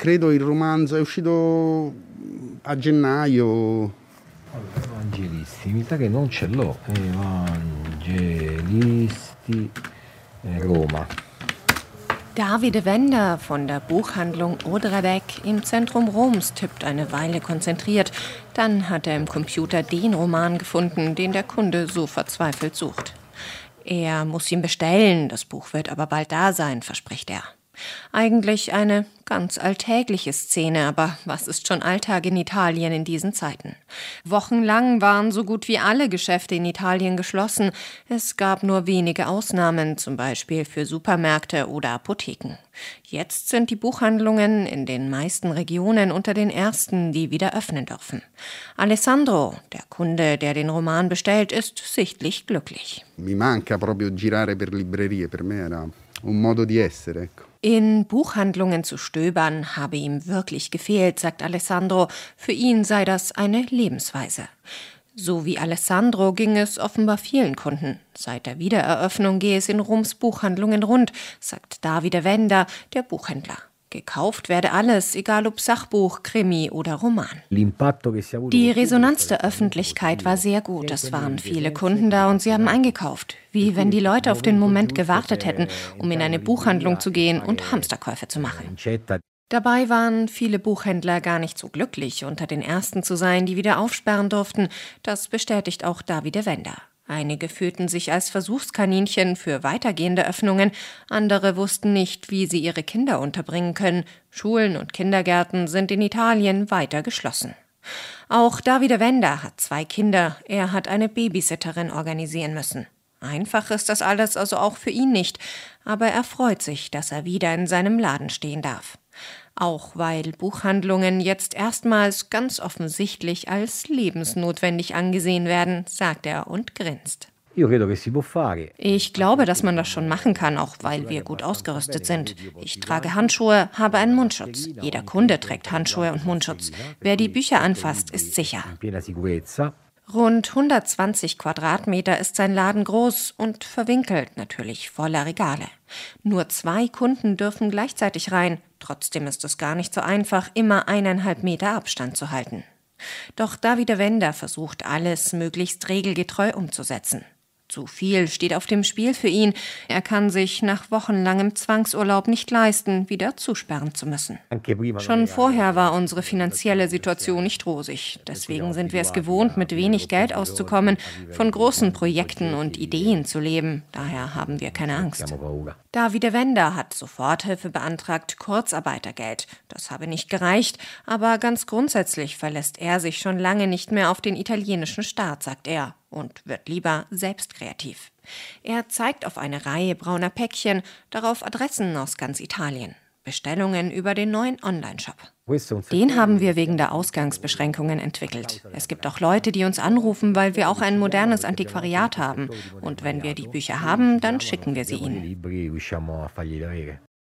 credo il romanzo è uscito a gennaio. Evangelisti, mi sa che non ce l'ho. Evangelisti, Roma. David Wender von der Buchhandlung Odradek im Zentrum Roms tippt eine Weile konzentriert. Dann hat er im Computer den Roman gefunden, den der Kunde so verzweifelt sucht. Er muss ihn bestellen, das Buch wird aber bald da sein, verspricht er. Eigentlich eine ganz alltägliche Szene, aber was ist schon Alltag in Italien in diesen Zeiten? Wochenlang waren so gut wie alle Geschäfte in Italien geschlossen. Es gab nur wenige Ausnahmen, zum Beispiel für Supermärkte oder Apotheken. Jetzt sind die Buchhandlungen in den meisten Regionen unter den ersten, die wieder öffnen dürfen. Alessandro, der Kunde, der den Roman bestellt, ist sichtlich glücklich. Mi manca proprio girare per librerie, per me era un modo di essere, ecco. In Buchhandlungen zu stöbern habe ihm wirklich gefehlt, sagt Alessandro. Für ihn sei das eine Lebensweise. So wie Alessandro ging es offenbar vielen Kunden. Seit der Wiedereröffnung gehe es in Roms Buchhandlungen rund, sagt Davide Wender, der Buchhändler. Gekauft werde alles, egal ob Sachbuch, Krimi oder Roman. Die Resonanz der Öffentlichkeit war sehr gut. Es waren viele Kunden da und sie haben eingekauft. Wie wenn die Leute auf den Moment gewartet hätten, um in eine Buchhandlung zu gehen und Hamsterkäufe zu machen. Dabei waren viele Buchhändler gar nicht so glücklich, unter den Ersten zu sein, die wieder aufsperren durften. Das bestätigt auch Davide Wender. Einige fühlten sich als Versuchskaninchen für weitergehende Öffnungen, andere wussten nicht, wie sie ihre Kinder unterbringen können. Schulen und Kindergärten sind in Italien weiter geschlossen. Auch Davide Wender hat 2 Kinder, er hat eine Babysitterin organisieren müssen. Einfach ist das alles also auch für ihn nicht, aber er freut sich, dass er wieder in seinem Laden stehen darf. Auch weil Buchhandlungen jetzt erstmals ganz offensichtlich als lebensnotwendig angesehen werden, sagt er und grinst. Ich glaube, dass man das schon machen kann, auch weil wir gut ausgerüstet sind. Ich trage Handschuhe, habe einen Mundschutz. Jeder Kunde trägt Handschuhe und Mundschutz. Wer die Bücher anfasst, ist sicher. Rund 120 Quadratmeter ist sein Laden groß und verwinkelt, natürlich voller Regale. Nur 2 Kunden dürfen gleichzeitig rein. Trotzdem ist es gar nicht so einfach, immer 1,5 Meter Abstand zu halten. Doch Davide Wender versucht alles möglichst regelgetreu umzusetzen. Zu viel steht auf dem Spiel für ihn. Er kann sich nach wochenlangem Zwangsurlaub nicht leisten, wieder zusperren zu müssen. Schon vorher war unsere finanzielle Situation nicht rosig. Deswegen sind wir es gewohnt, mit wenig Geld auszukommen, von großen Projekten und Ideen zu leben. Daher haben wir keine Angst. Davide Wender hat Soforthilfe beantragt, Kurzarbeitergeld. Das habe nicht gereicht, aber ganz grundsätzlich verlässt er sich schon lange nicht mehr auf den italienischen Staat, sagt er. Und wird lieber selbst kreativ. Er zeigt auf eine Reihe brauner Päckchen, darauf Adressen aus ganz Italien. Bestellungen über den neuen Online-Shop. Den haben wir wegen der Ausgangsbeschränkungen entwickelt. Es gibt auch Leute, die uns anrufen, weil wir auch ein modernes Antiquariat haben. Und wenn wir die Bücher haben, dann schicken wir sie ihnen.